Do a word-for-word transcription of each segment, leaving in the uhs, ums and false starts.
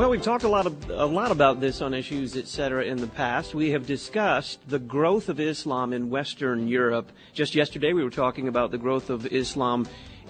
Well, we've talked a lot of, a lot about this on Issues, et cetera, in the past. We have discussed the growth of Islam in Western Europe. Just yesterday, we were talking about the growth of Islam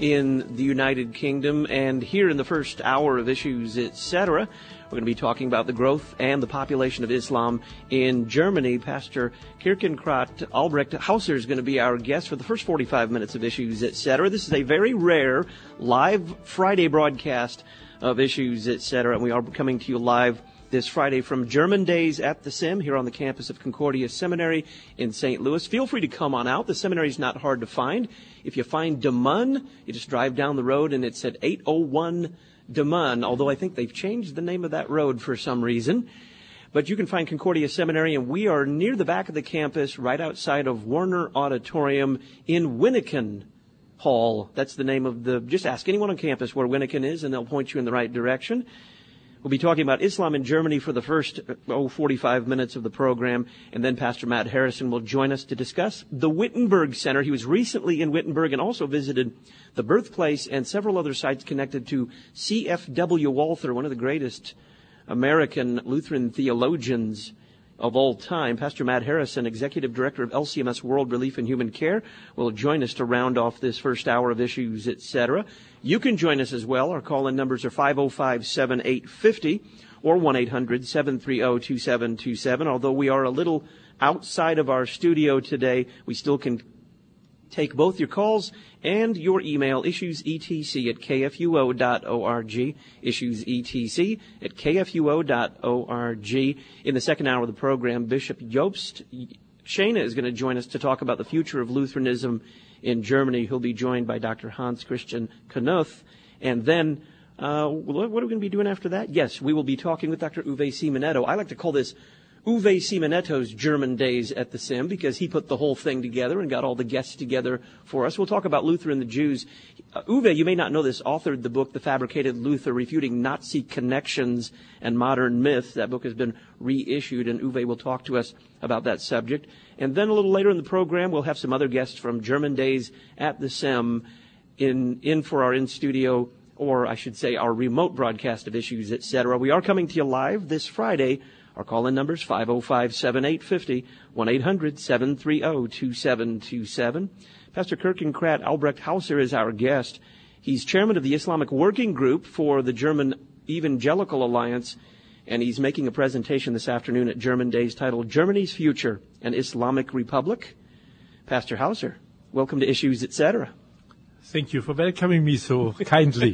in the United Kingdom. And here in the first hour of Issues, et cetera, we're going to be talking about the growth and the population of Islam in Germany. Pastor Kirkenkrat Albrecht Hauser is going to be our guest for the first forty-five minutes of Issues, et cetera. This is a very rare live Friday broadcast of Issues, et cetera. And we are coming to you live this Friday from German Days at the Sim here on the campus of Concordia Seminary in Saint Louis. Feel free to come on out. The seminary is not hard to find. If you find De Mun, you just drive down the road and it's at eight oh one De Mun, although I think they've changed the name of that road for some reason. But you can find Concordia Seminary, and we are near the back of the campus, right outside of Warner Auditorium in Winnikin Hall. That's the name of the, just ask anyone on campus where Winnikin is, and they'll point you in the right direction. We'll be talking about Islam in Germany for the first, oh, forty-five minutes of the program, and then Pastor Matt Harrison will join us to discuss the Wittenberg Center. He was recently in Wittenberg and also visited the birthplace and several other sites connected to C F W Walther, one of the greatest American Lutheran theologians of all time. Pastor Matt Harrison, Executive Director of L C M S World Relief and Human Care, will join us to round off this first hour of Issues, et cetera. You can join us as well. Our call-in numbers are five oh five, seven eight five oh or one eight hundred, seven three oh, two seven two seven. Although we are a little outside of our studio today, we still can take both your calls and your email, issuesetc at k f u o dot org, issuesetc at k f u o dot org. In the second hour of the program, Bishop Jobst Schene is going to join us to talk about the future of Lutheranism in Germany. He'll be joined by Doctor Hans Christian Knuth. And then, uh, what are we going to be doing after that? Yes, we will be talking with Doctor Uwe Simonetto. I like to call this Uwe Simonetto's German Days at the Sim, because he put the whole thing together and got all the guests together for us. We'll talk about Luther and the Jews. Uh, Uwe, you may not know this, authored the book, The Fabricated Luther, Refuting Nazi Connections and Modern Myth. That book has been reissued, and Uwe will talk to us about that subject. And then a little later in the program, we'll have some other guests from German Days at the Sim in, in for our in-studio, or I should say our remote broadcast of Issues, et cetera. We are coming to you live this Friday. Our call-in number is five oh five, seven eight five oh, one eight hundred, seven three oh, two seven two seven. Pastor Kirkenkrat Albrecht Hauser is our guest. He's chairman of the Islamic Working Group for the German Evangelical Alliance, and he's making a presentation this afternoon at German Days titled Germany's Future, an Islamic Republic. Pastor Hauser, welcome to Issues, et cetera. Thank you for welcoming me so kindly.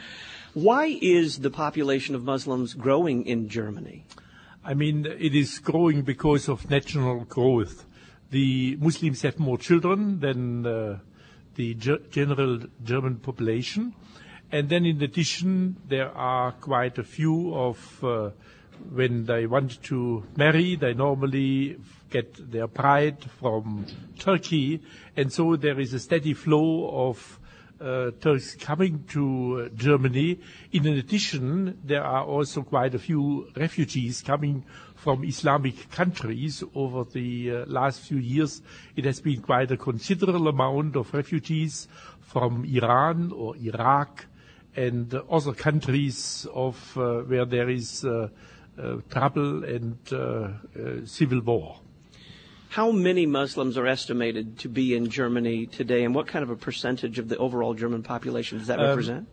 Why is the population of Muslims growing in Germany? I mean, it is growing because of national growth. The Muslims have more children than uh, the ge- general German population. And then in addition, there are quite a few of, uh, when they want to marry, they normally get their bride from Turkey. And so there is a steady flow of uh, Turks coming to uh, Germany. In addition, there are also quite a few refugees coming from Islamic countries. Over the uh, last few years, it has been quite a considerable amount of refugees from Iran or Iraq and uh, other countries of uh, where there is uh, uh, trouble and uh, uh, civil war. How many Muslims are estimated to be in Germany today, and what kind of a percentage of the overall German population does that um, represent?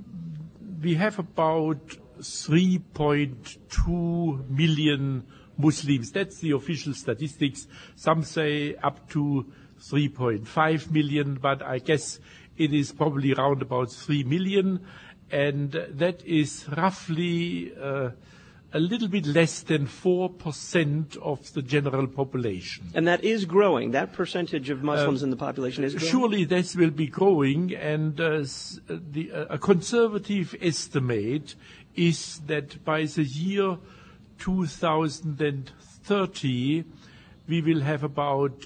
We have about three point two million Muslims. That's the official statistics. Some say up to three point five million, but I guess it is probably around about three million, and that is roughly uh, a little bit less than four percent of the general population. And that is growing. That percentage of Muslims uh, in the population is growing? Surely this will be growing, and uh, the, uh, a conservative estimate is that by the year two thousand thirty, we will have about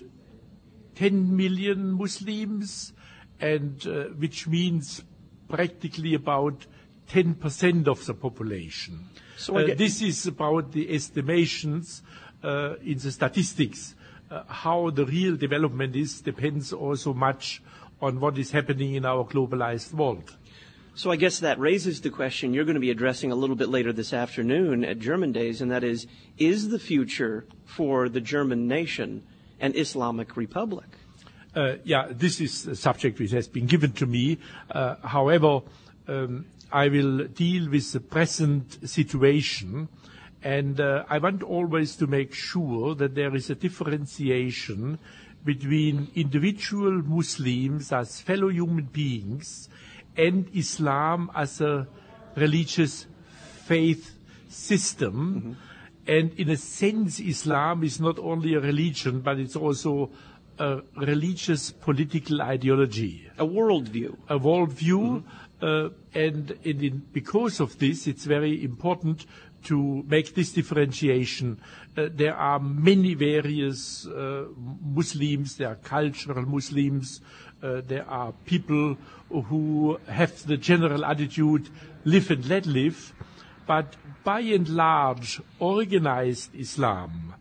ten million Muslims, and uh, which means practically about ten percent of the population. So uh, this is about the estimations uh, in the statistics. Uh, how the real development is depends also much on what is happening in our globalized world. So I guess that raises the question you're going to be addressing a little bit later this afternoon at German Days, and that is, is the future for the German nation an Islamic republic? Uh, yeah, this is a subject which has been given to me. Uh, however, um, I will deal with the present situation, and uh, I want always to make sure that there is a differentiation between individual Muslims as fellow human beings and Islam as a religious faith system. Mm-hmm. And in a sense, Islam is not only a religion, but it's also a religious political ideology. A worldview. A worldview. Mm-hmm. uh, and and in, because of this, it's very important to make this differentiation. Uh, there are many various uh, Muslims, there are cultural Muslims, uh, there are people who have the general attitude, live and let live, but by and large, organized Islam,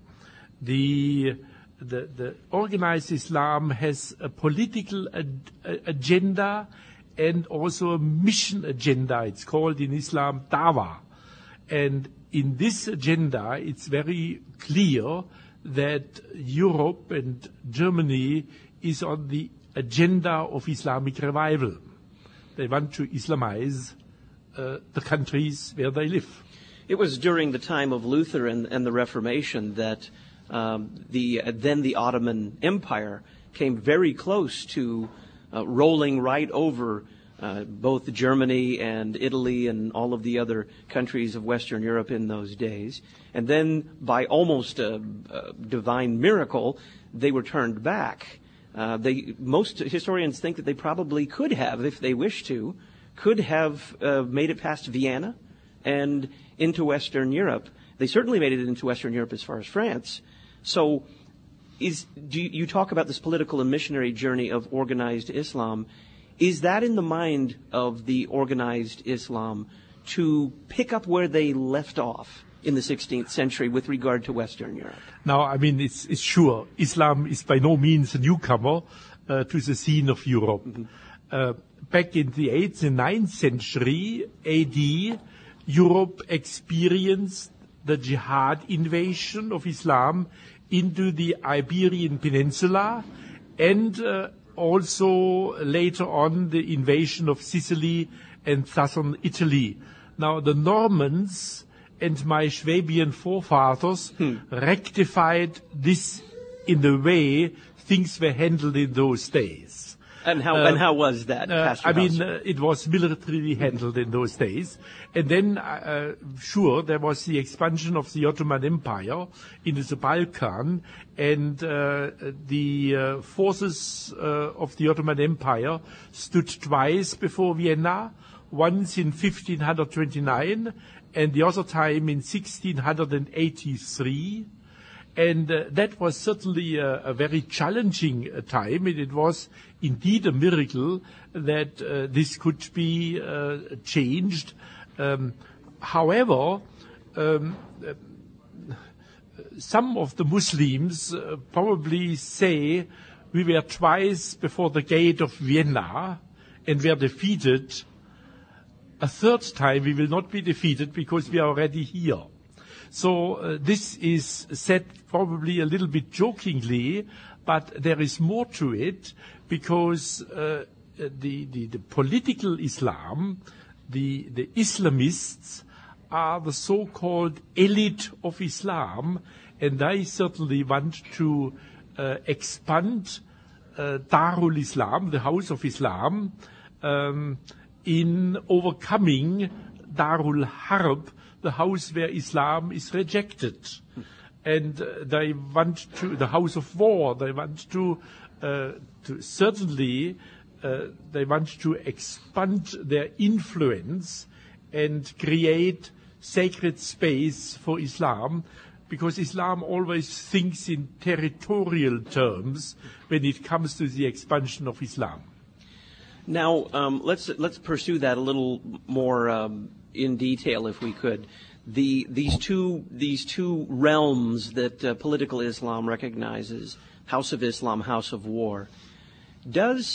the, the, the organized Islam has a political ad, agenda and also a mission agenda. It's called in Islam Dawah. And in this agenda, it's very clear that Europe and Germany is on the agenda of Islamic revival. They want to Islamize uh, the countries where they live. It was during the time of Luther and, and the Reformation that um, the uh, then the Ottoman Empire came very close to uh, rolling right over uh, both Germany and Italy and all of the other countries of Western Europe in those days. And then, by almost a, a divine miracle, they were turned back. Uh, they most historians think that they probably could have, if they wished to, could have uh, made it past Vienna and into Western Europe. They certainly made it into Western Europe as far as France. So is do you, you talk about this political and missionary journey of organized Islam. Is that in the mind of the organized Islam to pick up where they left off in the sixteenth century with regard to Western Europe? Now, I mean, it's, it's sure, Islam is by no means a newcomer uh, to the scene of Europe. Mm-hmm. Uh, back in the eighth and ninth century A D, Europe experienced the jihad invasion of Islam into the Iberian Peninsula and uh, also later on the invasion of Sicily and southern Italy. Now, the Normans and my Swabian forefathers hmm. rectified this in the way things were handled in those days. And how uh, and how was that, uh, Pastor I mean, uh, it was militarily handled in those days. And then, uh, sure, there was the expansion of the Ottoman Empire into the Balkan, and uh, the uh, forces uh, of the Ottoman Empire stood twice before Vienna, once in fifteen twenty-nine, and the other time in sixteen eighty-three. And uh, that was certainly a, a very challenging uh, time, and it was indeed a miracle that uh, this could be uh, changed. Um, however, um, uh, some of the Muslims uh, probably say we were twice before the gate of Vienna and were defeated. A third time we will not be defeated because we are already here. So uh, this is said probably a little bit jokingly, but there is more to it because uh, the, the, the political Islam, the, the Islamists are the so-called elite of Islam, and they certainly want to uh, expand uh, Darul Islam, the House of Islam, um, in overcoming Darul Harb, the house where Islam is rejected. And uh, they want to, the house of war, they want to, uh, to certainly, uh, they want to expand their influence and create sacred space for Islam, because Islam always thinks in territorial terms when it comes to the expansion of Islam. Now, um, let's let's pursue that a little more um, in detail, if we could. The these two these two realms that uh, political Islam recognizes, House of Islam, House of War. Does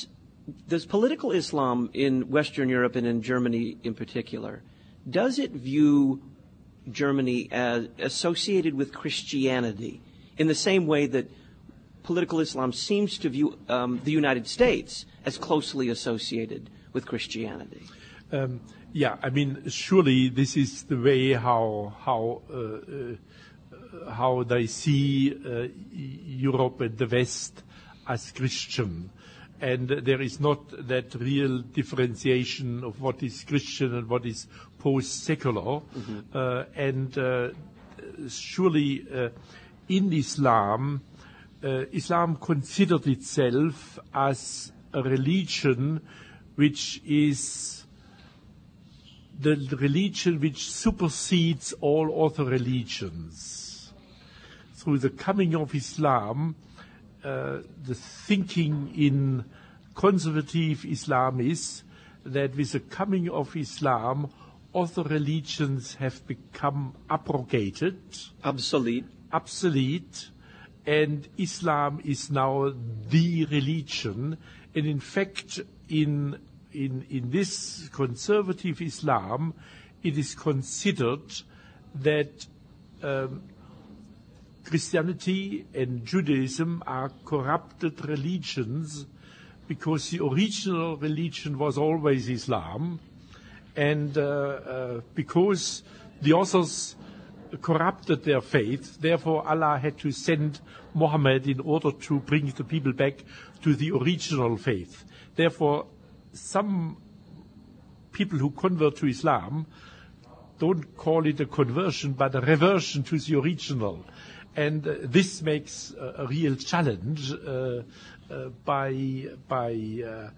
does political Islam in Western Europe and in Germany in particular, does it view Germany as associated with Christianity in the same way that political Islam seems to view um, the United States as closely associated with Christianity? Um, yeah, I mean, surely this is the way how how uh, uh, how they see uh, Europe and the West as Christian. And there is not that real differentiation of what is Christian and what is post-secular. Mm-hmm. Uh, and uh, surely uh, in Islam, uh, Islam considered itself as a religion which is the religion which supersedes all other religions. Through the coming of Islam, Uh, the thinking in conservative Islam is that with the coming of Islam, other religions have become abrogated. Obsolete. Obsolete. And Islam is now the religion. And in fact, in, in, in this conservative Islam, it is considered that um, Christianity and Judaism are corrupted religions because the original religion was always Islam, and uh, uh, because the authors corrupted their faith, therefore Allah had to send Muhammad in order to bring the people back to the original faith. Therefore, some people who convert to Islam don't call it a conversion, but a reversion to the original. And uh, this makes uh, a real challenge uh, uh, by by uh,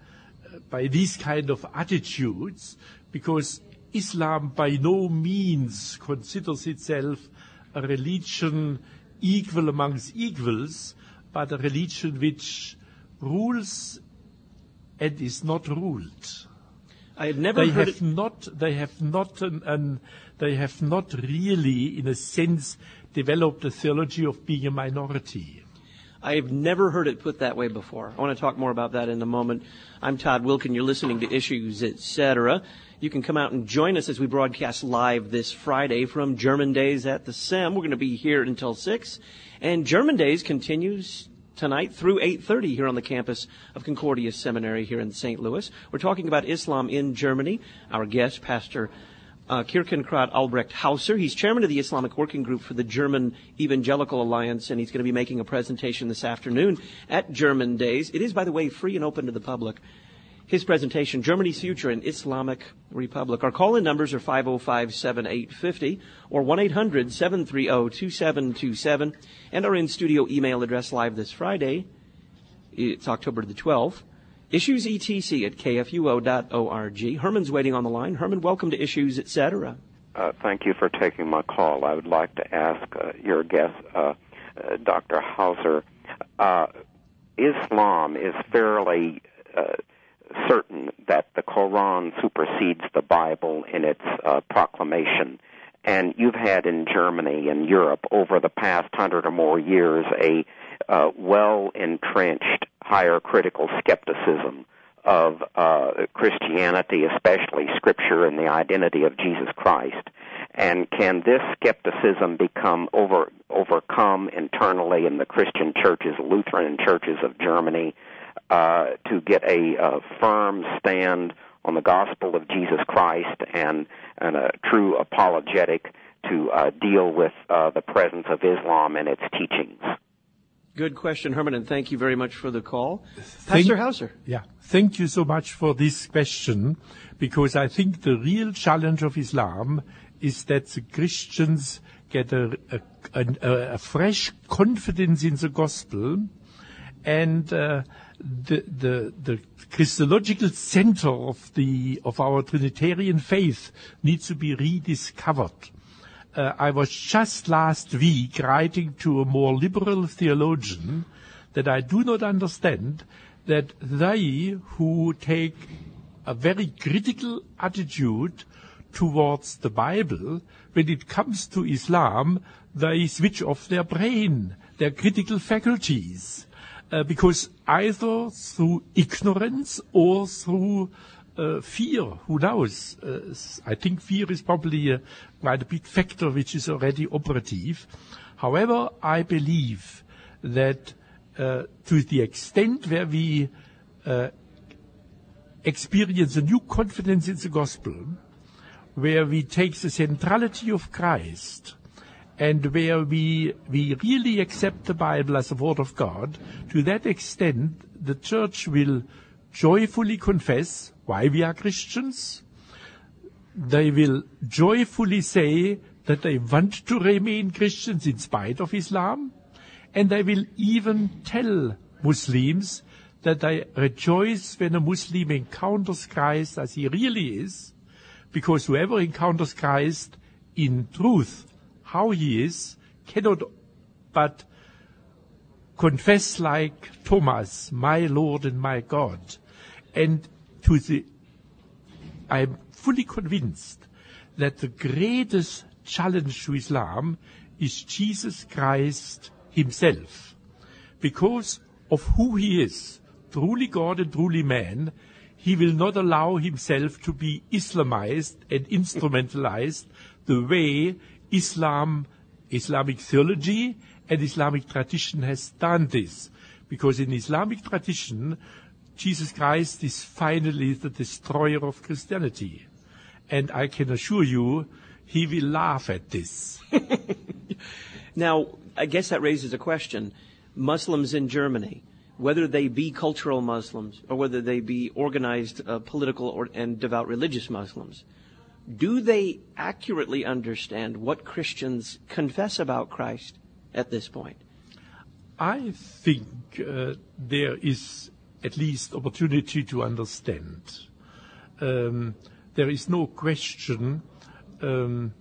by these kind of attitudes, because Islam by no means considers itself a religion equal amongst equals, but a religion which rules and is not ruled. I had never they heard have it. not. They have not. An, an, they have not really, in a sense, developed a theology of being a minority. I have never heard it put that way before. I want to talk more about that in a moment. I'm Todd Wilken. You're listening to Issues, et cetera. You can come out and join us as we broadcast live this Friday from German Days at the S E M. We're going to be here until six. And German Days continues tonight through eight thirty here on the campus of Concordia Seminary here in Saint Louis. We're talking about Islam in Germany. Our guest, Pastor Uh, Kierkegaard Albrecht Hauser. He's chairman of the Islamic Working Group for the German Evangelical Alliance, and he's going to be making a presentation this afternoon at German Days. It is, by the way, free and open to the public. His presentation, Germany's Future in Islamic Republic. Our call-in numbers are five oh five, seven eight five oh or one eight hundred, seven three zero, two seven two seven, and our in-studio email address live this Friday. It's October the twelfth. Issues E T C at K F U O dot org. Herman's waiting on the line. Herman, welcome to Issues, et cetera. Uh, thank you for taking my call. I would like to ask uh, your guest, uh, uh, Doctor Hauser, uh, Islam is fairly uh, certain that the Quran supersedes the Bible in its uh, proclamation. And you've had in Germany and Europe over the past hundred or more years a uh, well-entrenched higher critical skepticism of uh, Christianity, especially Scripture and the identity of Jesus Christ. And can this skepticism become over, overcome internally in the Christian churches, Lutheran churches of Germany, uh, to get a, a firm stand on the gospel of Jesus Christ and, and a true apologetic to uh, deal with uh, the presence of Islam and its teachings? Good question, Herman, and thank you very much for the call. Thank, Pastor Hauser. Yeah, thank you so much for this question, because I think the real challenge of Islam is that the Christians get a, a, a, a fresh confidence in the gospel, and uh, the, the, the Christological center of the of our Trinitarian faith needs to be rediscovered. Uh, I was just last week writing to a more liberal theologian that I do not understand that they who take a very critical attitude towards the Bible, when it comes to Islam, they switch off their brain, their critical faculties. uh, because either through ignorance or through uh, fear, who knows? Uh, I think fear is probably a, quite a big factor which is already operative. However, I believe that uh, to the extent where we uh, experience a new confidence in the gospel, where we take the centrality of Christ, and where we we really accept the Bible as the Word of God, to that extent the Church will joyfully confess why we are Christians. They will joyfully say that they want to remain Christians in spite of Islam, and they will even tell Muslims that they rejoice when a Muslim encounters Christ as he really is, because whoever encounters Christ in truth, how he is, cannot but confess like Thomas, my Lord and my God. And to the, I'm fully convinced that the greatest challenge to Islam is Jesus Christ himself. Because of who he is, truly God and truly man, he will not allow himself to be Islamized and instrumentalized the way Islam, Islamic theology and Islamic tradition has done this. Because in Islamic tradition, Jesus Christ is finally the destroyer of Christianity. And I can assure you, he will laugh at this. Now, I guess that raises a question. Muslims in Germany, whether they be cultural Muslims or whether they be organized uh, political or, and devout religious Muslims, do they accurately understand what Christians confess about Christ at this point? I think uh, there is at least opportunity to understand. Um, there is no question um,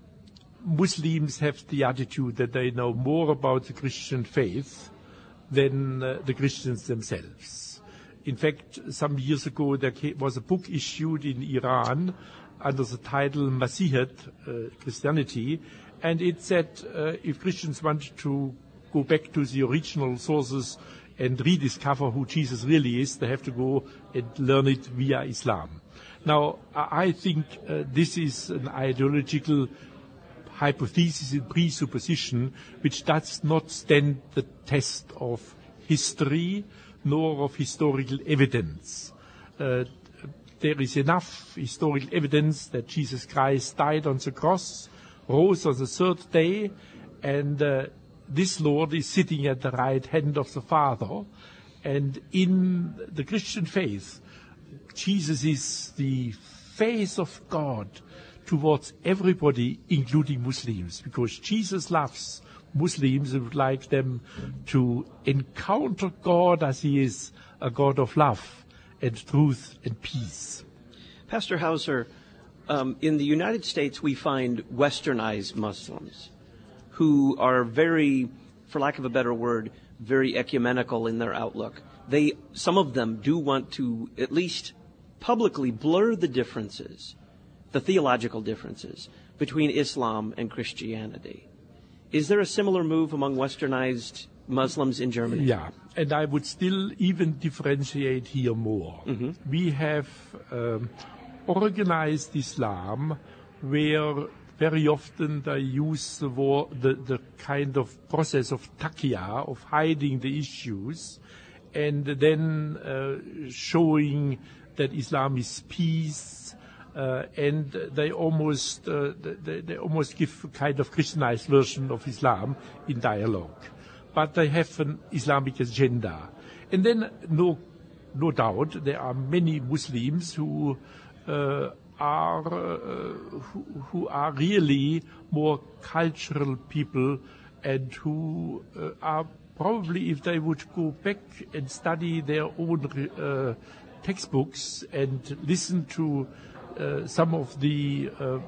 Muslims have the attitude that they know more about the Christian faith than uh, the Christians themselves. In fact, some years ago there came, was a book issued in Iran under the title Masihut, uh, Christianity, and it said uh, if Christians want to go back to the original sources and rediscover who Jesus really is, they have to go and learn it via Islam. Now, I think uh, this is an ideological hypothesis and presupposition which does not stand the test of history nor of historical evidence. Uh, there is enough historical evidence that Jesus Christ died on the cross, rose on the third day, and uh, this Lord is sitting at the right hand of the Father. And in the Christian faith, Jesus is the face of God towards everybody, including Muslims, because Jesus loves Muslims and would like them to encounter God as he is, a God of love and truth and peace. Pastor Hauser, um, in the United States we find westernized Muslims who are very, for lack of a better word, very ecumenical in their outlook. They, some of them do want to at least publicly blur the differences, the theological differences between Islam and Christianity. Is there a similar move among westernized Muslims in Germany? Yeah, and I would still even differentiate here more. Mm-hmm. We have um, organized Islam where very often they use the, war, the, the kind of process of taqiyya, of hiding the issues, and then uh, showing that Islam is peace, uh, and they almost uh, they, they almost give a kind of Christianized version of Islam in dialogue. But they have an Islamic agenda. And then, no, no doubt, there are many Muslims who uh, are uh, who, who are really more cultural people, and who uh, are probably, if they would go back and study their own uh, textbooks and listen to uh, some of the uh,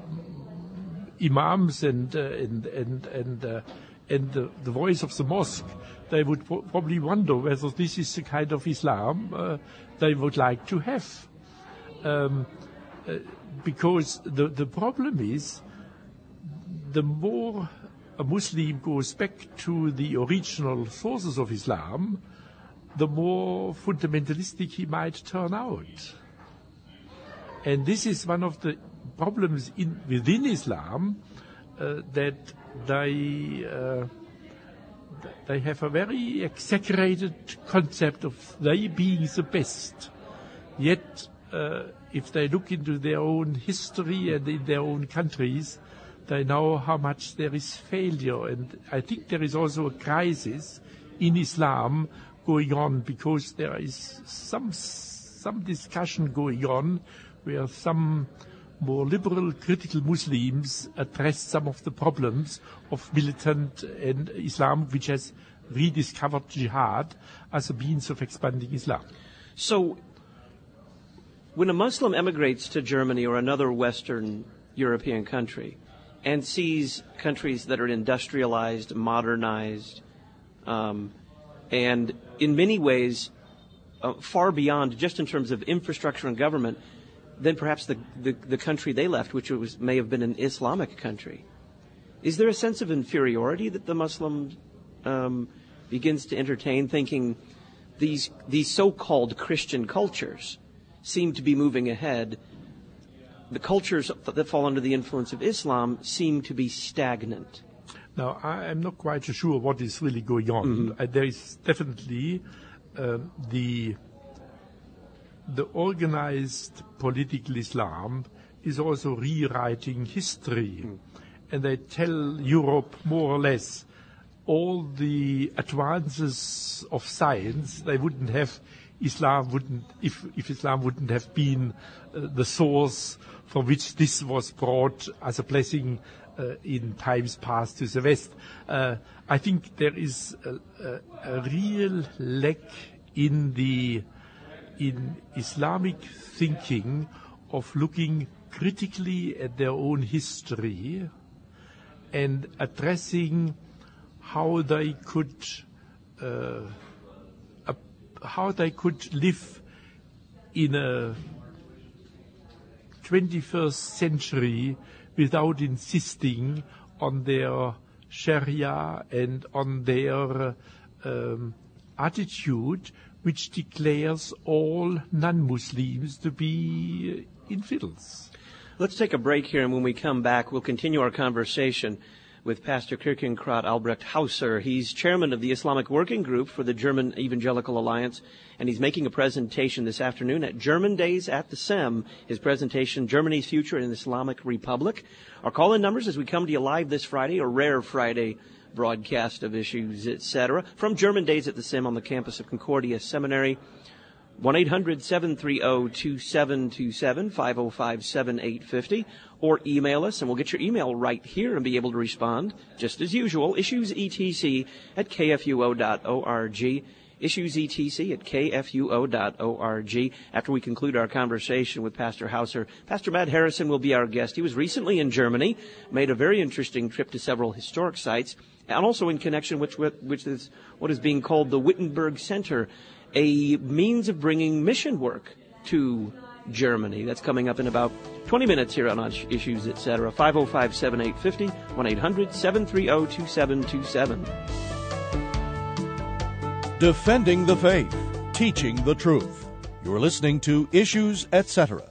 imams and uh, and and and, uh, and the, the voice of the mosque, they would pro- probably wonder whether this is the kind of Islam uh, they would like to have. Um, uh, because the, the problem is, the more a Muslim goes back to the original sources of Islam, the more fundamentalistic he might turn out. And this is one of the problems in, within Islam, uh, that they uh, they have a very exaggerated concept of they being the best. Yet, uh, if they look into their own history and in their own countries, they know how much there is failure. And I think there is also a crisis in Islam going on, because there is some some discussion going on where some more liberal, critical Muslims address some of the problems of militant and Islam, which has rediscovered jihad as a means of expanding Islam. So, when a Muslim emigrates to Germany or another Western European country and sees countries that are industrialized, modernized, um, and in many ways uh, far beyond just in terms of infrastructure and government, than perhaps the, the, the country they left, which was, may have been an Islamic country. Is there a sense of inferiority that the Muslim um, begins to entertain, thinking these these so-called Christian cultures seem to be moving ahead? The cultures that fall under the influence of Islam seem to be stagnant. Now, I am not quite so sure what is really going on. Mm-hmm. Uh, there is definitely uh, the... The organized political Islam is also rewriting history. Mm. And they tell Europe more or less all the advances of science they wouldn't have, Islam wouldn't, if, if Islam wouldn't have been uh, the source from which this was brought as a blessing uh, in times past to the West. Uh, I think there is a, a, a real lack in the in Islamic thinking of looking critically at their own history and addressing how they could uh, uh, how they could live in a twenty-first century without insisting on their Sharia and on their um, attitude, which declares all non-Muslims to be infidels. Let's take a break here, and when we come back, we'll continue our conversation with Pastor Kirkenkrat Albrecht Hauser. He's chairman of the Islamic Working Group for the German Evangelical Alliance, and he's making a presentation this afternoon at German Days at the S E M. His presentation, Germany's Future in the Islamic Republic. Our call-in numbers as we come to you live this Friday, a rare Friday broadcast of issues, et cetera, from German Days at the S I M on the campus of Concordia Seminary. one eight hundred seven three zero two seven two seven, five oh five seven eight five oh, or email us, and we'll get your email right here and be able to respond, just as usual, issuesetc at kfuo dot org, issuesetc at kfuo dot org. After we conclude our conversation with Pastor Hauser, Pastor Matt Harrison will be our guest. He was recently in Germany, made a very interesting trip to several historic sites, and also in connection with which is what is being called the Wittenberg Center, a means of bringing mission work to Germany. That's coming up in about twenty minutes here on Issues, et cetera. five oh five seven eight five oh, one eight hundred seven three zero two seven two seven. Defending the faith, teaching the truth. You're listening to Issues, et cetera.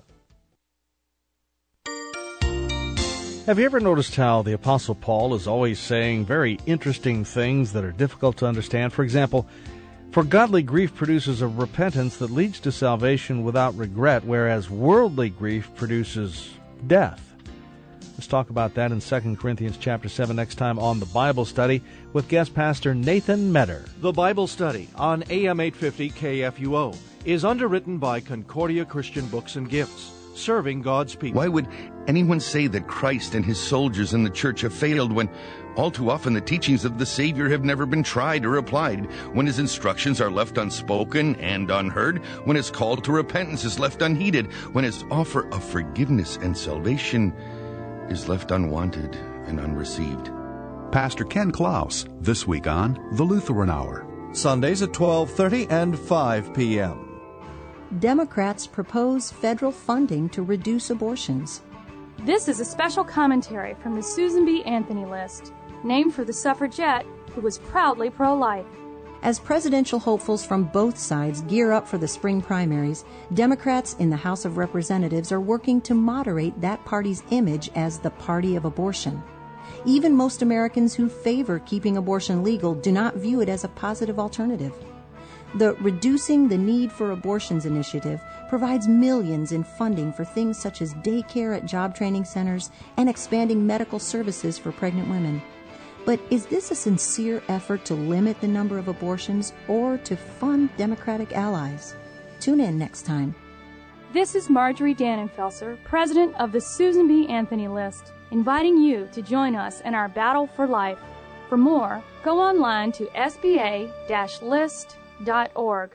Have you ever noticed how the Apostle Paul is always saying very interesting things that are difficult to understand? For example, for godly grief produces a repentance that leads to salvation without regret, whereas worldly grief produces death. Let's talk about that in Second Corinthians chapter seven next time on The Bible Study with guest pastor Nathan Metter. The Bible Study on A M eight fifty K F U O is underwritten by Concordia Christian Books and Gifts, serving God's people. Why would anyone say that Christ and his soldiers in the church have failed when all too often the teachings of the Savior have never been tried or applied, when his instructions are left unspoken and unheard, when his call to repentance is left unheeded, when his offer of forgiveness and salvation is left unwanted and unreceived? Pastor Ken Klaus, this week on The Lutheran Hour. Sundays at twelve thirty and five p.m. Democrats propose federal funding to reduce abortions. This is a special commentary from the Susan B. Anthony list, named for the suffragette who was proudly pro-life. As presidential hopefuls from both sides gear up for the spring primaries, Democrats in the House of Representatives are working to moderate that party's image as the party of abortion. Even most Americans who favor keeping abortion legal do not view it as a positive alternative. The Reducing the Need for Abortions initiative provides millions in funding for things such as daycare at job training centers and expanding medical services for pregnant women. But is this a sincere effort to limit the number of abortions or to fund Democratic allies? Tune in next time. This is Marjorie Dannenfelser, president of the Susan B. Anthony List, inviting you to join us in our battle for life. For more, go online to s b a dash list dot org.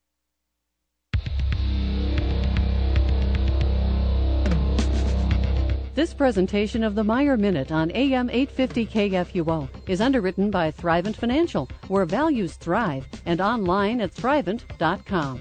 This presentation of the Meyer Minute on A M eight fifty K F U O is underwritten by Thrivent Financial, where values thrive, and online at thrivent dot com.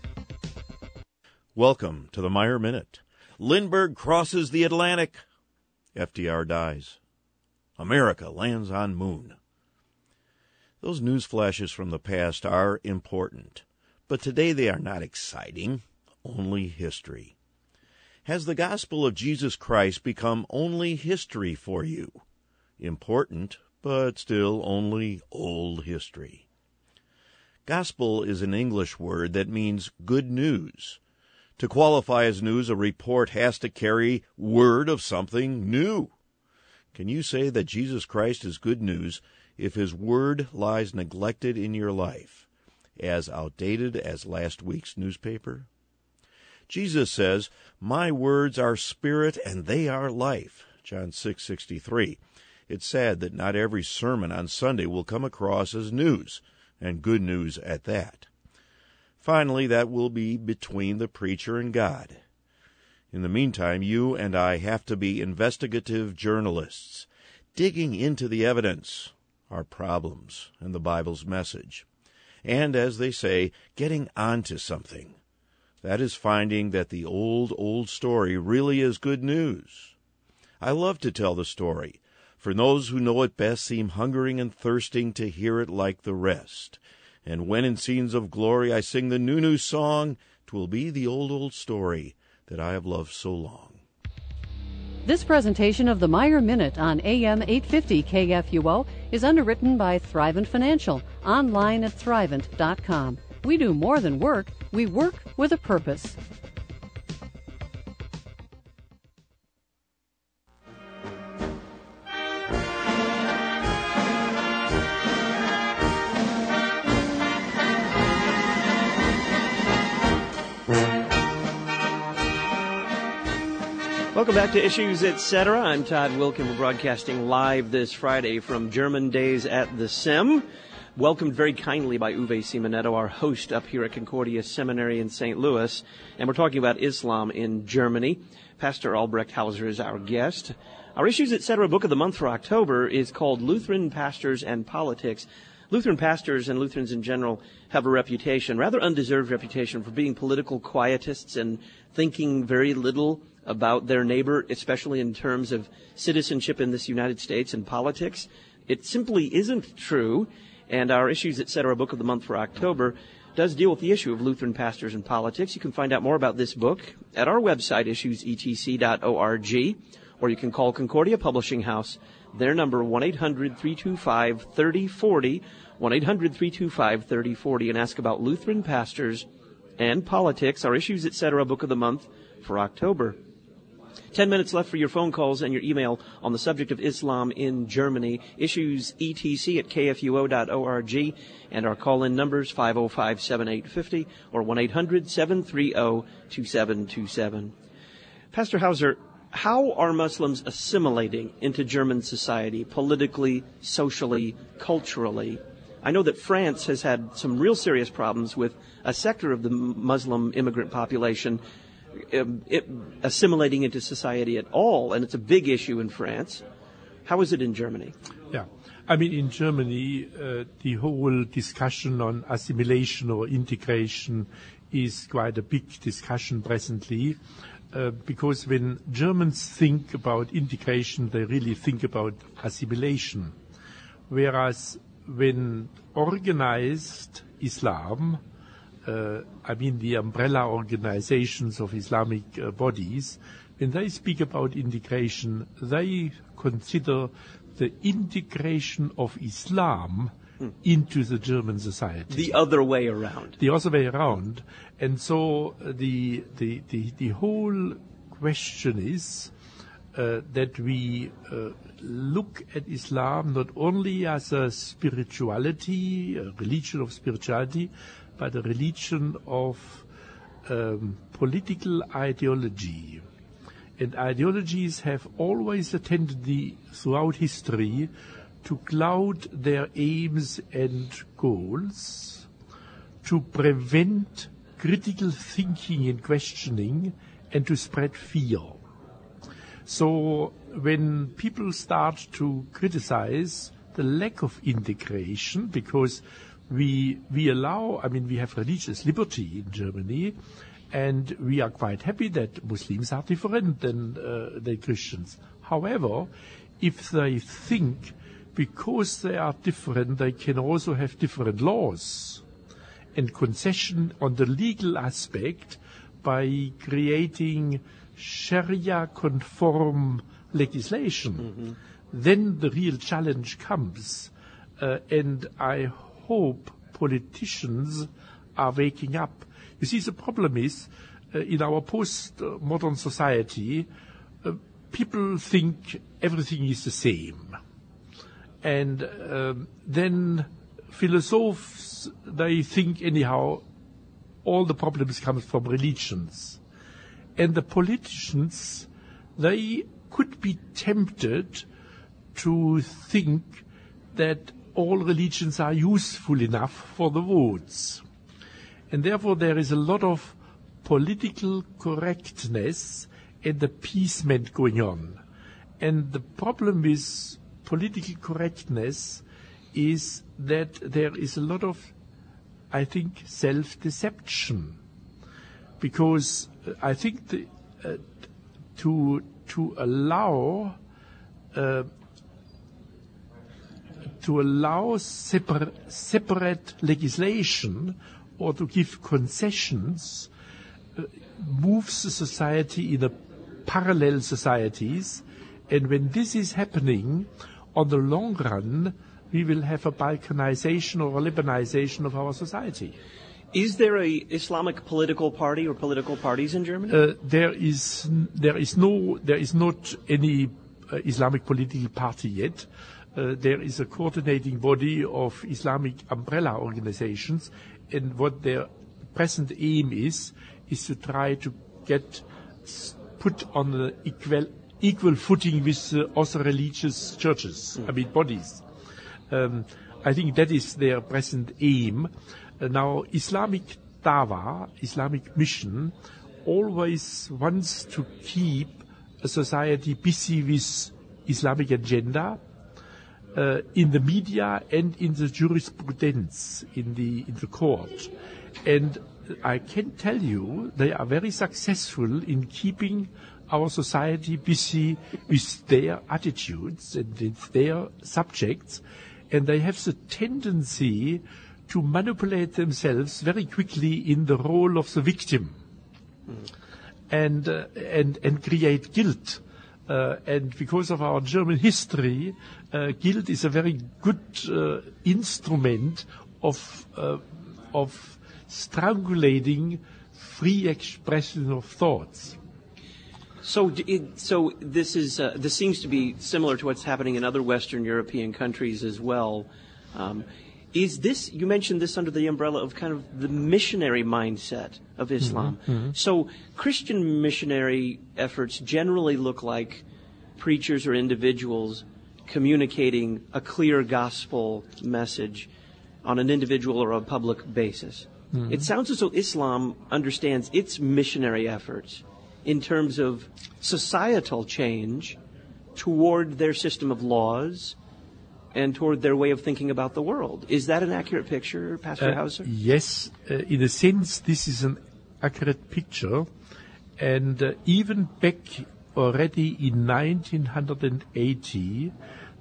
Welcome to the Meyer Minute. Lindbergh crosses the Atlantic. F D R dies. America lands on moon. Those news flashes from the past are important, but today they are not exciting, only history. Has the gospel of Jesus Christ become only history for you? Important, but still only old history. Gospel is an English word that means good news. To qualify as news, a report has to carry word of something new. Can you say that Jesus Christ is good news if his word lies neglected in your life, as outdated as last week's newspaper? Jesus says, "My words are spirit and they are life," John six sixty-three. It's sad that not every sermon on Sunday will come across as news, and good news at that. Finally, that will be between the preacher and God. In the meantime, you and I have to be investigative journalists, digging into the evidence, our problems, and the Bible's message. And, as they say, getting onto something. That is finding that the old, old story really is good news. I love to tell the story, for those who know it best seem hungering and thirsting to hear it like the rest. And when in scenes of glory I sing the new, new song, 'twill be the old, old story that I have loved so long. This presentation of the Meyer Minute on A M eight fifty K F U O is underwritten by Thrivent Financial, online at thrivent dot com. We do more than work, we work with a purpose. Welcome back to Issues, et cetera. I'm Todd Wilkin. We're broadcasting live this Friday from German Days at the Sem. Welcomed very kindly by Uwe Simonetto, our host up here at Concordia Seminary in Saint Louis. And we're talking about Islam in Germany. Pastor Albrecht Hauser is our guest. Our Issues, et cetera. book of the month for October is called Lutheran Pastors and Politics. Lutheran pastors and Lutherans in general have a reputation, rather undeserved reputation, for being political quietists and thinking very little about their neighbor, especially in terms of citizenship in this United States and politics. It simply isn't true. And our Issues, et cetera. book of the month for October does deal with the issue of Lutheran pastors and politics. You can find out more about this book at our website, issues e t c dot org, or you can call Concordia Publishing House. Their number, one eight hundred three two five three oh four oh, one eight hundred three two five three oh four oh, and ask about Lutheran pastors and politics, our Issues, et cetera. book of the month for October. Ten minutes left for your phone calls and your email on the subject of Islam in Germany. Issues E T C at k f u o dot org, and our call-in numbers five oh five, seven eight five oh or one eight hundred seven three oh two seven two seven. Pastor Hauser, how are Muslims assimilating into German society, politically, socially, culturally? I know that France has had some real serious problems with a sector of the Muslim immigrant population um, it, assimilating into society at all, and it's a big issue in France. How is it in Germany? Yeah. I mean, in Germany, uh, the whole discussion on assimilation or integration is quite a big discussion presently, uh, because when Germans think about integration, they really think about assimilation. Whereas when organized Islam, uh, I mean the umbrella organizations of Islamic uh, bodies, when they speak about integration, they consider the integration of Islam hmm. into the German society. The other way around. The other way around. And so uh, the, the, the, the whole question is uh, that we uh, look at Islam not only as a spirituality, a religion of spirituality, but a religion of um, political ideology. And ideologies have always a tendency throughout history to cloud their aims and goals, to prevent critical thinking and questioning, and to spread fear. So when people start to criticize the lack of integration, because we we allow, I mean, we have religious liberty in Germany, and we are quite happy that Muslims are different than uh, the Christians. However, if they think because they are different, they can also have different laws and concession on the legal aspect by creating Sharia-conform legislation, mm-hmm. then the real challenge comes. Uh, and I hope politicians are waking up. You see, the problem is, uh, in our post-modern society, uh, people think everything is the same. And um, then philosophers, they think anyhow all the problems come from religions. And the politicians, they could be tempted to think that all religions are useful enough for the votes. And therefore there is a lot of political correctness and appeasement going on. And the problem with political correctness is that there is a lot of, I think, self-deception. Because I think the, uh, to to allow uh, to allow separ- separate legislation or to give concessions uh, moves the society in a parallel societies, and when this is happening, on the long run, we will have a Balkanization or a Lebanization of our society. Is there a Islamic political party or political parties in Germany? Uh, there is there is no there is not any uh, Islamic political party yet. Uh, there is a coordinating body of Islamic umbrella organizations, and what their present aim is is to try to get put on an equal equal footing with uh, other religious churches, mm. I mean bodies. Um, I think that is their present aim. Uh, now, Islamic Dawah, Islamic mission, always wants to keep a society busy with Islamic agenda uh, in the media and in the jurisprudence, in the in the court. And I can tell you they are very successful in keeping our society busy with their attitudes and with their subjects, and they have the tendency to manipulate themselves very quickly in the role of the victim, mm. and uh, and and create guilt. Uh, and because of our German history, uh, guilt is a very good uh, instrument of uh, of strangulating free expression of thoughts. So, it, so this is uh, this seems to be similar to what's happening in other Western European countries as well. Um, Is this, you mentioned this under the umbrella of kind of the missionary mindset of Islam. Mm-hmm, mm-hmm. So Christian missionary efforts generally look like preachers or individuals communicating a clear gospel message on an individual or a public basis. Mm-hmm. It sounds as though Islam understands its missionary efforts in terms of societal change toward their system of laws and toward their way of thinking about the world. Is that an accurate picture, Pastor uh, Hauser? Yes, uh, in a sense, this is an accurate picture. And uh, even back already in nineteen eighty,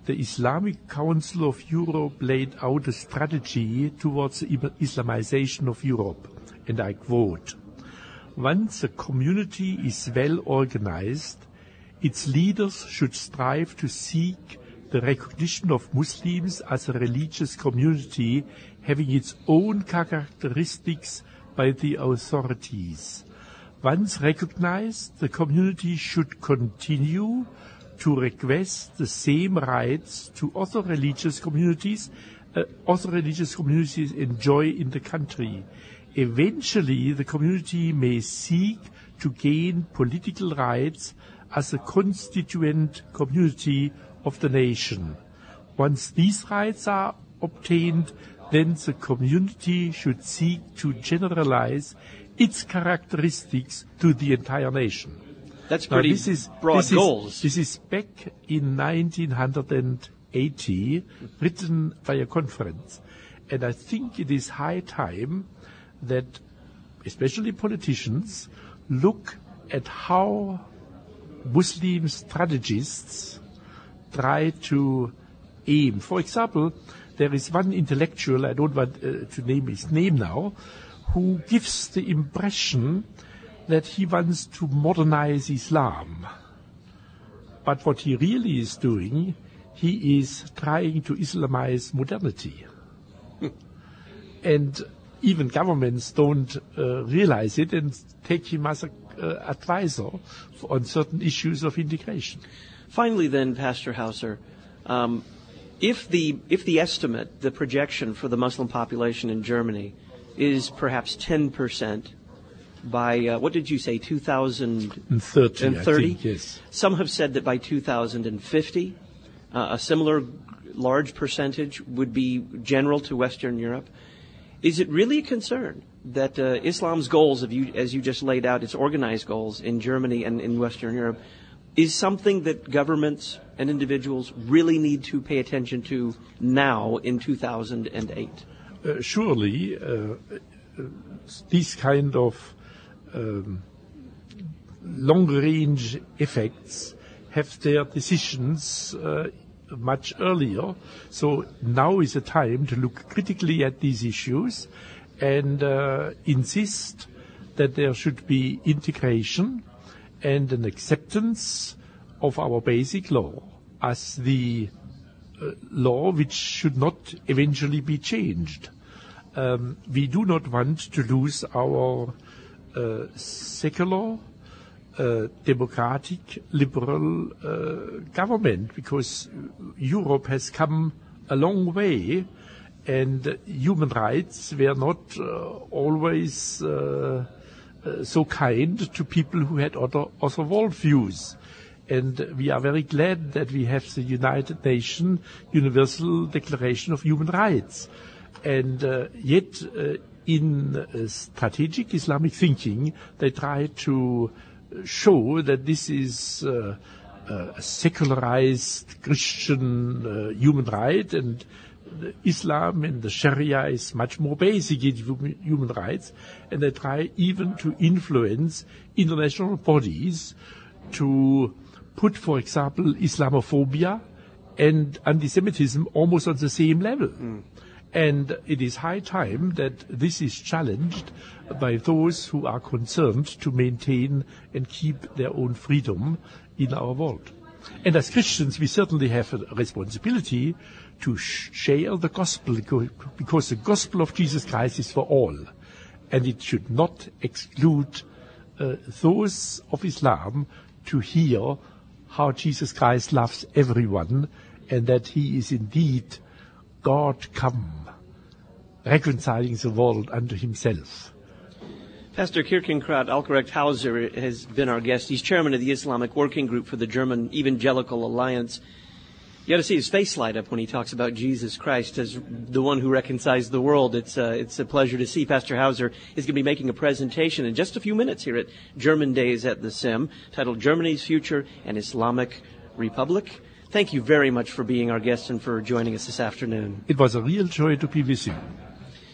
the Islamic Council of Europe laid out a strategy towards the Islamization of Europe, and I quote, "Once a community is well organized, its leaders should strive to seek the recognition of Muslims as a religious community having its own characteristics by the authorities. Once recognized, the community should continue to request the same rights to other religious communities, uh, other religious communities enjoy in the country. Eventually, the community may seek to gain political rights as a constituent community of the nation. Once these rights are obtained, then the community should seek to generalize its characteristics to the entire nation." That's pretty now, this is, broad this goals. Is, this is back in nineteen eighty, written by a conference. And I think it is high time that especially politicians look at how Muslim strategists try to aim. For example, there is one intellectual, I don't want uh, to name his name now, who gives the impression that he wants to modernize Islam. But what he really is doing, he is trying to Islamize modernity. And even governments don't uh, realize it and take him as an uh, advisor on certain issues of integration. Finally then, Pastor Hauser, um, if the if the estimate, the projection for the Muslim population in Germany is perhaps ten percent by, uh, what did you say, two thousand thirty? I think, yes. Some have said that by two thousand fifty, uh, a similar large percentage would be general to Western Europe. Is it really a concern that uh, Islam's goals, of you, as you just laid out, its organized goals in Germany and in Western Europe, is something that governments and individuals really need to pay attention to now in two thousand eight? Uh, surely, uh, uh, these kind of um, long-range effects have their decisions uh, much earlier. So now is a time to look critically at these issues and uh, insist that there should be integration and an acceptance of our basic law as the uh, law which should not eventually be changed. Um, we do not want to lose our uh, secular, uh, democratic, liberal uh, government, because Europe has come a long way and human rights were not uh, always uh, uh, so kind to people who had other, other worldviews. And we are very glad that we have the United Nations Universal Declaration of Human Rights. And uh, yet, uh, in uh, strategic Islamic thinking, they try to show that this is uh, a secularized Christian uh, human right, and Islam and the Sharia is much more basic in human rights. And they try even to influence international bodies to put, for example, Islamophobia and anti-Semitism almost on the same level. Mm. And it is high time that this is challenged by those who are concerned to maintain and keep their own freedom in our world. And as Christians, we certainly have a responsibility to share the gospel, because the gospel of Jesus Christ is for all. And it should not exclude uh, those of Islam to hear how Jesus Christ loves everyone and that he is indeed God come, reconciling the world unto himself. Pastor Kierkegaard Albrecht Hauser has been our guest. He's chairman of the Islamic Working Group for the German Evangelical Alliance. You got to see his face light up when he talks about Jesus Christ as the one who reconciles the world. It's uh, it's a pleasure to see. Pastor Hauser is going to be making a presentation in just a few minutes here at German Days at the S I M, titled Germany's Future and Islamic Republic. Thank you very much for being our guest and for joining us this afternoon. It was a real joy to be with you.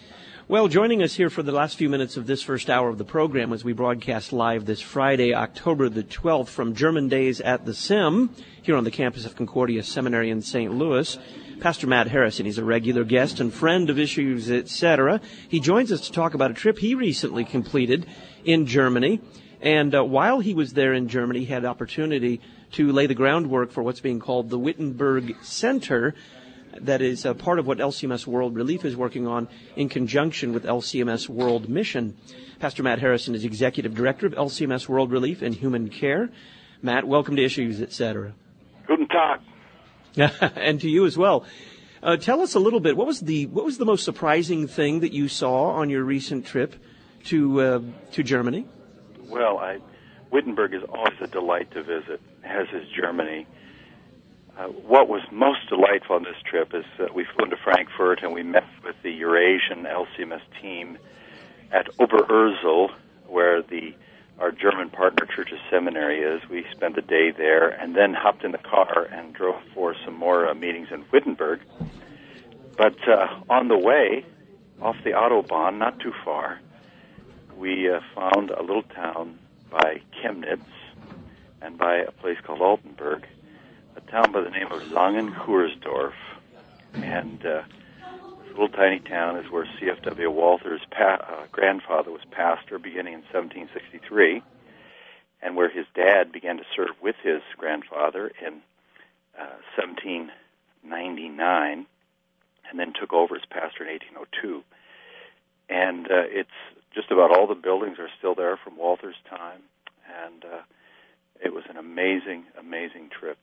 Well, joining us here for the last few minutes of this first hour of the program as we broadcast live this Friday, October the twelfth, from German Days at the Sim, here on the campus of Concordia Seminary in Saint Louis, Pastor Matt Harrison. He's a regular guest and friend of Issues, et cetera. He joins us to talk about a trip he recently completed in Germany. And uh, while he was there in Germany, he had opportunity to lay the groundwork for what's being called the Wittenberg Center. That is a part of what L C M S World Relief is working on in conjunction with L C M S World Mission. Pastor Matt Harrison is Executive Director of L C M S World Relief and Human Care. Matt, welcome to Issues, et cetera. Guten Tag. And to you as well. Uh, tell us a little bit, what was the what was the most surprising thing that you saw on your recent trip to uh, to Germany? Well, I, Wittenberg is always a delight to visit, as is Germany. Uh, what was most delightful on this trip is that we flew into Frankfurt and we met with the Eurasian L C M S team at Oberursel, where the our German partner church's seminary is. We spent the day there and then hopped in the car and drove for some more uh, meetings in Wittenberg. But uh, on the way, off the Autobahn, not too far, we uh, found a little town by Chemnitz and by a place called Altenburg, a town by the name of Langenkursdorf. And uh, this little tiny town is where C F W Walther's pa- uh, grandfather was pastor beginning in seventeen sixty-three, and where his dad began to serve with his grandfather in uh, seventeen ninety-nine, and then took over as pastor in eighteen oh two. And uh, it's just about all the buildings are still there from Walther's time, and uh, it was an amazing, amazing trip.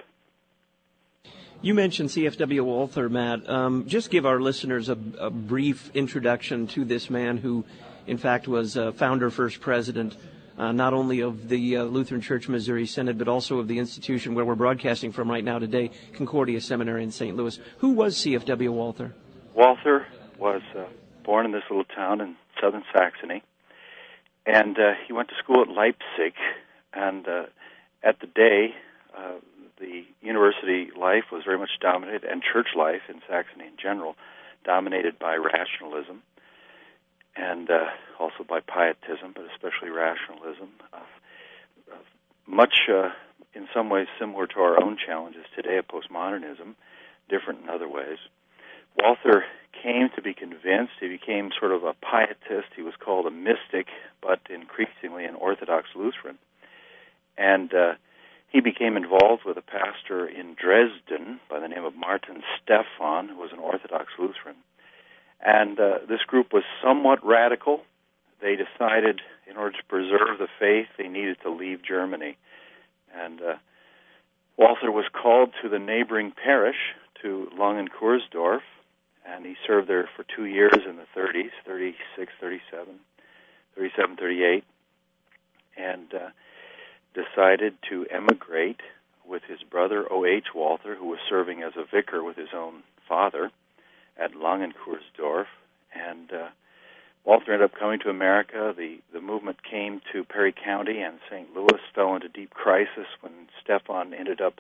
You mentioned C F W Walther, Matt. Um, just give our listeners a, a brief introduction to this man who, in fact, was uh, founder, first president, uh, not only of the uh, Lutheran Church Missouri Synod, but also of the institution where we're broadcasting from right now today, Concordia Seminary in Saint Louis. Who was C F W Walther? Walther was uh, born in this little town in southern Saxony, and uh, he went to school at Leipzig, and uh, at the day, uh, the university life was very much dominated, and church life in Saxony in general, dominated by rationalism, and uh, also by pietism, but especially rationalism. Uh, uh, much, uh, in some ways, similar to our own challenges today of postmodernism, different in other ways. Walther came to be convinced. He became sort of a pietist. He was called a mystic, but increasingly an Orthodox Lutheran. And uh, he became involved with a pastor in Dresden by the name of Martin Stephan, who was an Orthodox Lutheran. And uh, this group was somewhat radical. They decided in order to preserve the faith, they needed to leave Germany. And uh, Walther was called to the neighboring parish, to Langenkursdorf, and he served there for two years in the thirties, thirty-six, thirty-seven, thirty-seven, thirty-eight, and uh, decided to emigrate with his brother O H Walther, who was serving as a vicar with his own father at Langenkursdorf. And uh, Walther ended up coming to America. The, the movement came to Perry County, and Saint Louis fell into deep crisis when Stephan ended up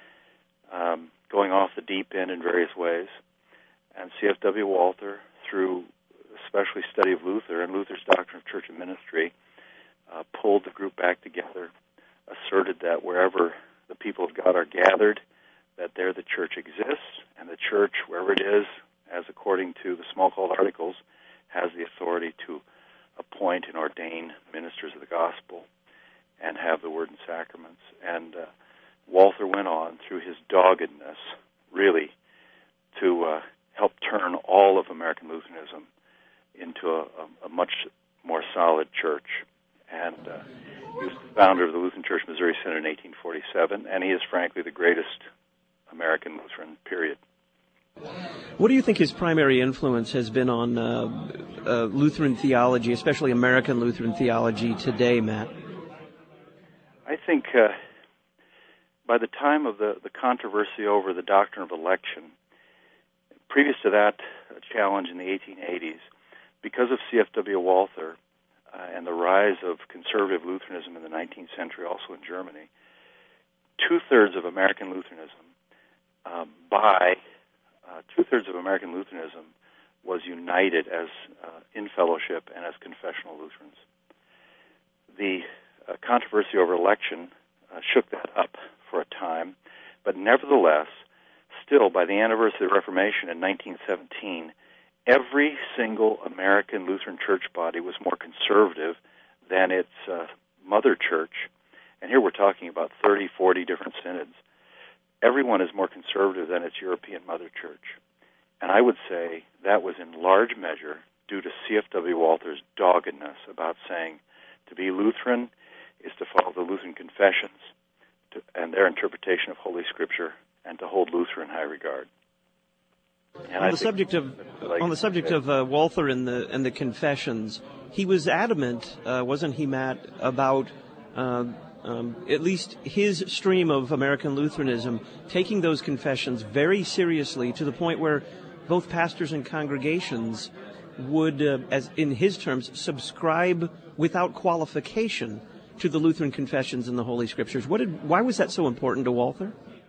um, going off the deep end in various ways. And C F W Walther, through especially study of Luther and Luther's doctrine of church and ministry, uh, pulled the group back together, asserted that wherever the people of God are gathered, that there the church exists, and the church, wherever it is, as according to the Smalcald Articles, has the authority to appoint and ordain ministers of the gospel and have the word and sacraments. And uh, Walther went on through his doggedness, really, to uh, help turn all of American Lutheranism into a, a, a much more solid church. And uh, he was the founder of the Lutheran Church Missouri Synod in eighteen forty-seven, and he is, frankly, the greatest American Lutheran, period. What do you think his primary influence has been on uh, uh, Lutheran theology, especially American Lutheran theology today, Matt? I think uh, by the time of the, the controversy over the doctrine of election, previous to that uh, challenge in the eighteen eighties, because of C F W Walther uh, and the rise of conservative Lutheranism in the nineteenth century, also in Germany, two-thirds of American Lutheranism uh, by uh, two-thirds of American Lutheranism was united as uh, in fellowship and as confessional Lutherans. The uh, controversy over election uh, shook that up for a time, but nevertheless, still by the anniversary of the Reformation in nineteen seventeen, every single American Lutheran church body was more conservative than its uh, mother church. And here we're talking about thirty, forty different synods. Everyone is more conservative than its European mother church. And I would say that was in large measure due to C F W Walther's doggedness about saying to be Lutheran is to follow the Lutheran confessions to, and their interpretation of Holy Scripture, and to hold Luther in high regard. And on I the subject of like on the subject of uh, Walther and the and the confessions, he was adamant, uh, wasn't he, Matt, about uh, um, at least his stream of American Lutheranism taking those confessions very seriously to the point where both pastors and congregations would, uh, as in his terms, subscribe without qualification to the Lutheran confessions and the Holy Scriptures. What did? Why was that so important to Walther?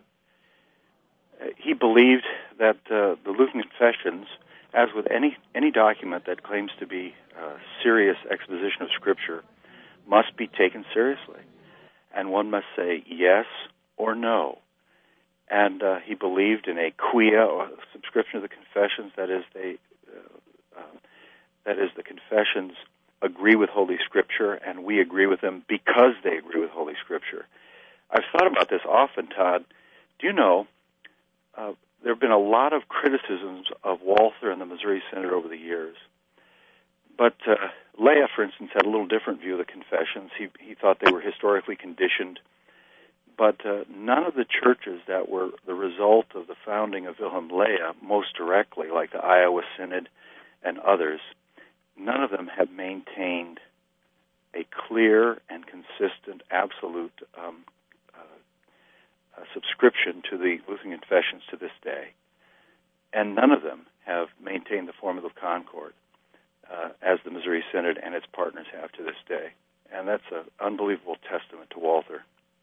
He believed that uh, the Lutheran confessions, as with any any document that claims to be uh, serious exposition of Scripture, must be taken seriously, and one must say yes or no. And uh, he believed in a quia, or subscription of the confessions. That is, they uh, uh, that is, the confessions agree with Holy Scripture, and we agree with them because they agree with Holy Scripture. I've thought about this often, Todd. Do you know? Uh, there have been a lot of criticisms of Walther and the Missouri Synod over the years. But uh, Leah, for instance, had a little different view of the confessions. He, he thought they were historically conditioned. But uh, none of the churches that were the result of the founding of Wilhelm Leah most directly, like the Iowa Synod and others, none of them have maintained a clear and consistent, absolute um Uh, subscription to the Lutheran confessions to this day. And none of them have maintained the Formula of Concord uh, as the Missouri Synod and its partners have to this day. And that's an unbelievable testament to Walther.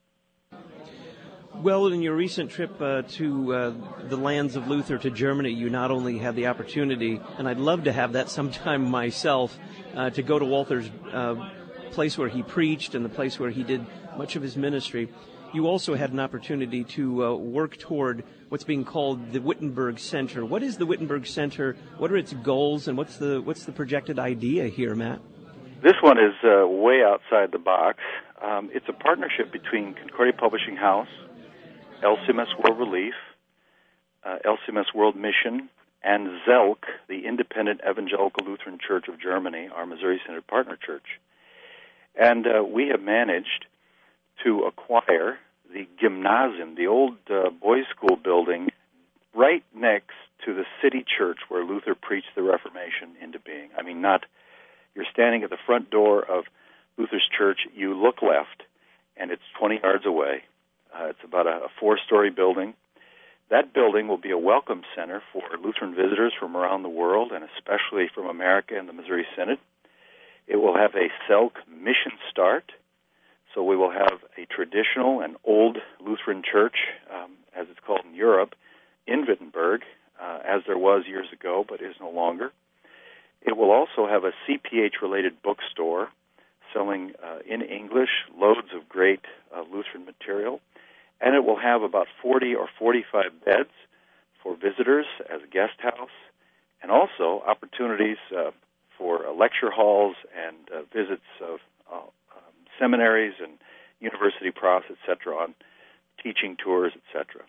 Well, in your recent trip uh, to uh, the lands of Luther, to Germany, you not only had the opportunity, and I'd love to have that sometime myself, uh, to go to Walther's uh, place where he preached and the place where he did much of his ministry. You also had an opportunity to uh, work toward what's being called the Wittenberg Center. What is the Wittenberg Center? What are its goals, and what's the what's the projected idea here, Matt? This one is uh, way outside the box. Um, it's a partnership between Concordia Publishing House, L C M S World Relief, uh, L C M S World Mission, and Zelk, the Independent Evangelical Lutheran Church of Germany, our Missouri Synod partner church. And uh, we have managed to acquire the gymnasium, the old uh, boys' school building, right next to the city church where Luther preached the Reformation into being. I mean, not, you're standing at the front door of Luther's church, you look left, and it's twenty yards away. Uh, it's about a, a four-story building. That building will be a welcome center for Lutheran visitors from around the world, and especially from America and the Missouri Synod. It will have a Selk mission start. So we will have a traditional and old Lutheran church, um, as it's called in Europe, in Wittenberg, uh, as there was years ago, but is no longer. It will also have a C P H-related bookstore selling uh, in English loads of great uh, Lutheran material. And it will have about forty or forty-five beds for visitors as a guest house, and also opportunities uh, for uh, lecture halls and uh, visits of uh, seminaries and university profs, et cetera, on teaching tours, et cetera.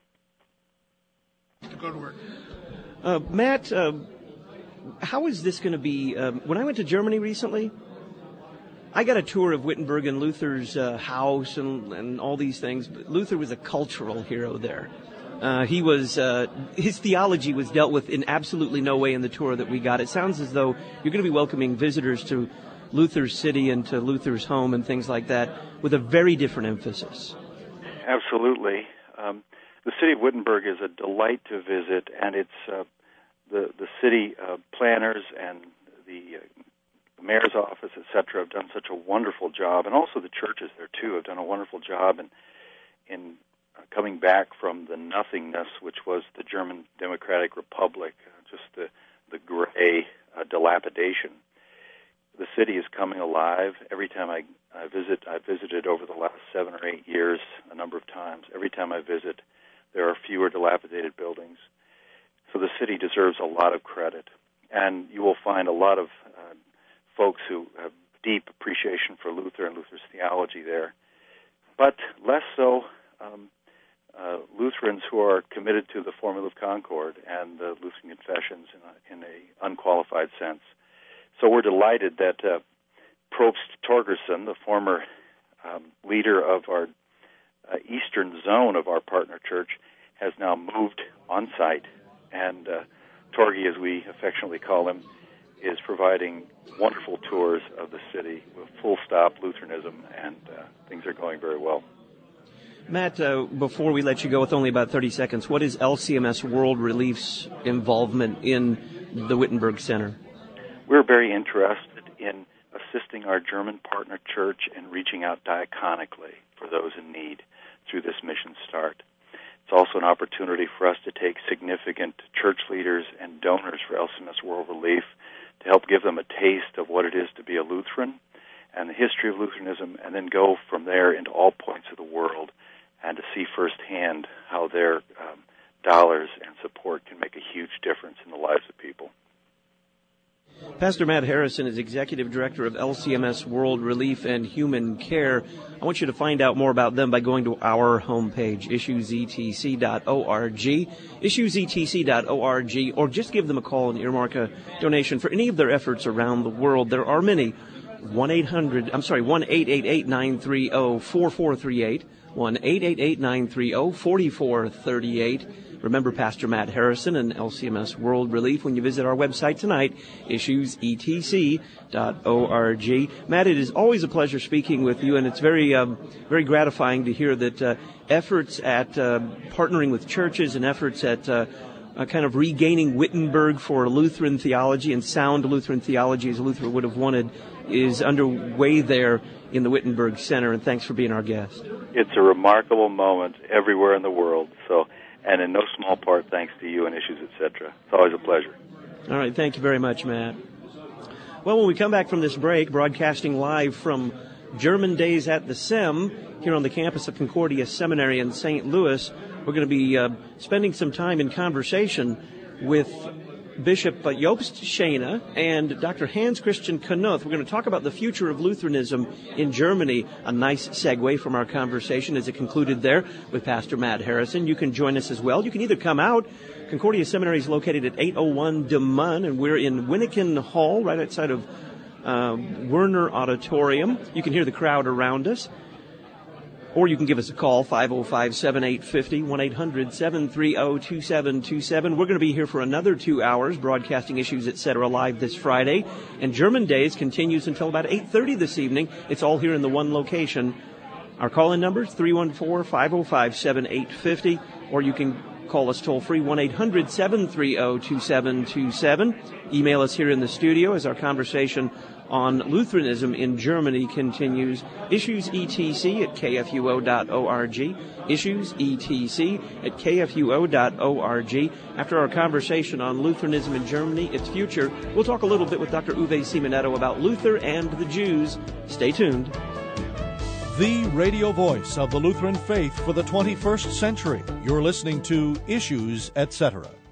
Go to work. Uh, Matt, uh, how is this going to be? Um, when I went to Germany recently, I got a tour of Wittenberg and Luther's uh, house and, and all these things. But Luther was a cultural hero there. Uh, he was uh, his theology was dealt with in absolutely no way in the tour that we got. It sounds as though you're going to be welcoming visitors to Luther's city and to Luther's home and things like that with a very different emphasis. Absolutely. Um, the city of Wittenberg is a delight to visit, and it's uh, the the city uh, planners and the uh, mayor's office, et cetera, have done such a wonderful job, and also the churches there too have done a wonderful job in in uh, coming back from the nothingness which was the German Democratic Republic, uh, just the the gray uh, dilapidation. The city is coming alive. Every time I, I visit, I've visited over the last seven or eight years a number of times. Every time I visit, there are fewer dilapidated buildings. So the city deserves a lot of credit. And you will find a lot of uh, folks who have deep appreciation for Luther and Luther's theology there. But less so um, uh, Lutherans who are committed to the Formula of Concord and the Lutheran Confessions in a, in a unqualified sense. So we're delighted that uh, Probst Torgerson, the former um, leader of our uh, eastern zone of our partner church, has now moved on site, and uh, Torgy, as we affectionately call him, is providing wonderful tours of the city with full-stop Lutheranism, and uh, things are going very well. Matt, uh, before we let you go with only about thirty seconds, what is L C M S World Relief's involvement in the Wittenberg Center? We're very interested in assisting our German partner church in reaching out diaconically for those in need through this mission start. It's also an opportunity for us to take significant church leaders and donors for L C M S World Relief to help give them a taste of what it is to be a Lutheran and the history of Lutheranism, and then go from there into all points of the world and to see firsthand how their um, dollars and support can make a huge difference in the lives of people. Pastor Matt Harrison is Executive Director of L C M S World Relief and Human Care. I want you to find out more about them by going to our homepage, issues e t c dot org, issues e t c dot org, or just give them a call and earmark a donation for any of their efforts around the world. There are many. one eight hundred, I'm sorry, one eight eight eight nine three zero four four three eight, one eight eight eight nine three zero four four three eight. Remember Pastor Matt Harrison and L C M S World Relief when you visit our website tonight, issues e t c dot org. Matt, it is always a pleasure speaking with you, and it's very um, very gratifying to hear that uh, efforts at uh, partnering with churches and efforts at uh, uh, kind of regaining Wittenberg for Lutheran theology and sound Lutheran theology as Luther would have wanted is underway there in the Wittenberg Center, and thanks for being our guest. It's a remarkable moment everywhere in the world, so... and in no small part thanks to you and Issues, et cetera. It's always a pleasure. All right, thank you very much, Matt. Well, when we come back from this break, broadcasting live from German Days at the S E M here on the campus of Concordia Seminary in Saint Louis, we're going to be uh, spending some time in conversation with Bishop Jobst Schena and Doctor Hans Christian Knuth. We're going to talk about the future of Lutheranism in Germany. A nice segue from our conversation as it concluded there with Pastor Matt Harrison. You can join us as well. You can either come out. Concordia Seminary is located at eight oh one de Mun, and we're in Winnikin Hall, right outside of uh, Werner Auditorium. You can hear the crowd around us. Or you can give us a call, five oh five, seven eight five oh, one eight hundred, seven three oh, two seven two seven. We're going to be here for another two hours, broadcasting Issues, et cetera, live this Friday. And German Days continues until about eight thirty this evening. It's all here in the one location. Our call-in number is three one four, five oh five, seven eight five oh, or you can call us toll-free, one eight hundred, seven three oh, two seven two seven. Email us here in the studio as our conversation on Lutheranism in Germany continues. Issues E T C at k f u o dot org. Issues E T C at k f u o dot org. After our conversation on Lutheranism in Germany, its future, we'll talk a little bit with Doctor Uwe Simonetto about Luther and the Jews. Stay tuned. The radio voice of the Lutheran faith for the twenty-first century. You're listening to Issues, et cetera.